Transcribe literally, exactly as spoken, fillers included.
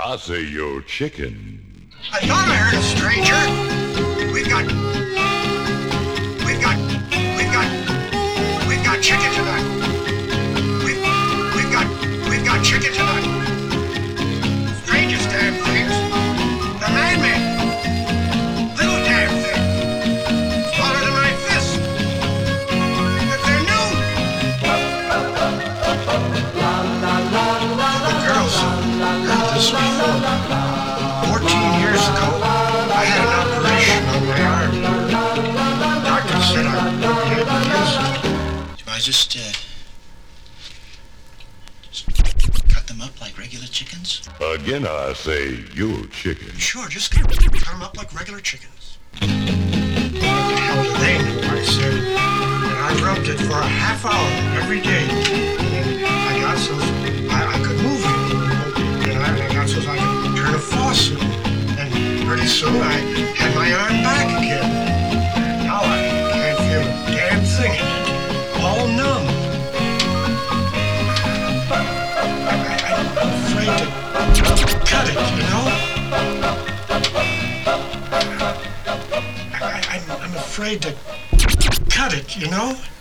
I say you're chicken. I thought I heard a stranger. We've got, we've got, we've got, we've got chicken tonight. We've, we've got, we've got chicken tonight. Strangest damn things. The madman. Little damn thing. Smaller than my fist. If they're new. The girls heard this before. Fourteen years ago, I had an operation on my arm. The doctor said I wouldn't be able to use it. Do I just, uh, just cut them up like regular chickens? Again, I say you're chicken. Sure, just cut them up like regular chickens. What the hell do they know? I said. And I rubbed it for a half hour every day. And I got so I, I could move it. And I, I got so I could turn a faucet. And pretty soon I had my arm back again. Now I can't feel a damn thing in it. All numb. I, I, I'm afraid to cut it, you know? I, I, I'm, I'm afraid to cut it, you know?